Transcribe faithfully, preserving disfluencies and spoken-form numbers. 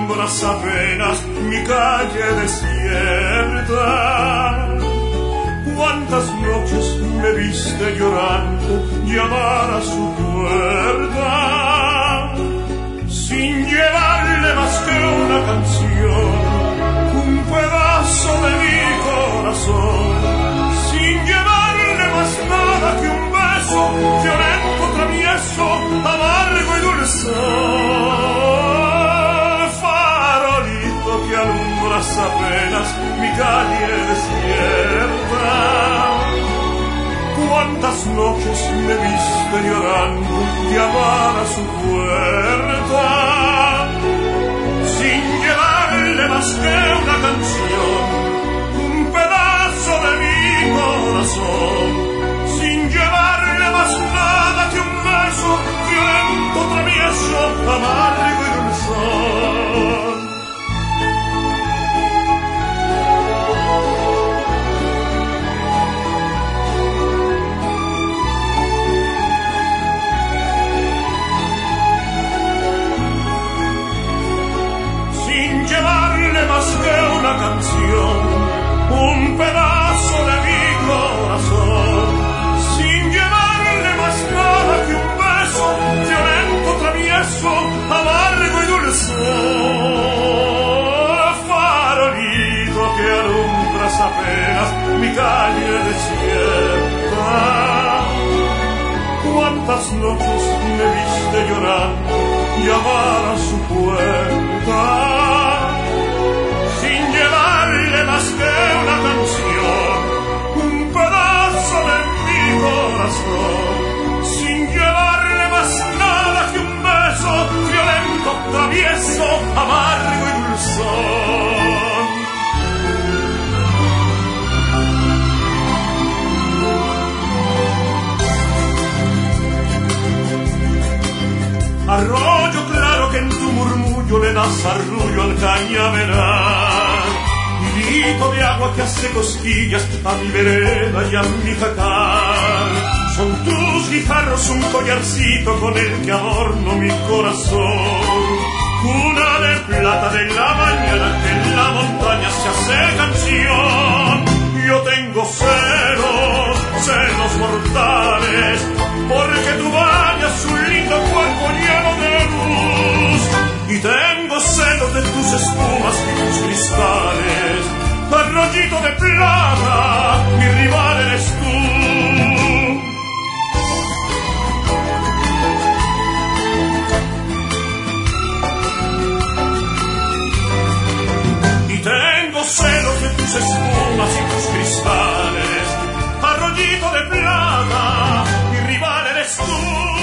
alumbras apenas mi calle desierta. Cuántas noches me viste llorando llamar a su puerta, sin llevarle más que una canción, un pedazo de mi corazón, sin llevarle más nada que un beso violento, travieso, amargo y dulzón. Farolito que alumbras apenas mi calle desierta. Cuántas noches me viste llorando llamar a su puerta, sin llevarle más que una canción, un pedazo de mi corazón, sin llevarle más nada que un beso violento, travieso, amargo y dulzón. Más que una canción, un pedazo de mi corazón, sin llevarle más nada que un beso violento, travieso, amargo y dulzón. Farolito que alumbras apenas mi calle desierta. Cuántas noches me viste llorando llamar a su puerta, sin llevarle más que una canción, un pedazo de mi corazón, sin llevarle más nada que un beso violento, travieso, amargo y dulzón. Arroyo claro que en tu murmullo le das arrullo al cañaveral, hilito de agua que hace cosquillas a mi vereda y a mi jacal. Son tus guijarros un collarcito con el que adorno mi corazón, cuna de plata de la mañana que en la montaña se hace canción. Yo tengo celos, celos mortales, porque tú bañas un lindo cuerpo lleno de luz, y tengo celos de tus espumas y tus cristales. Arroyito de plata, mi rival eres tú. Y tengo celos de tus espumas y tus cristales. Arroyito de plata, mi rival eres tú.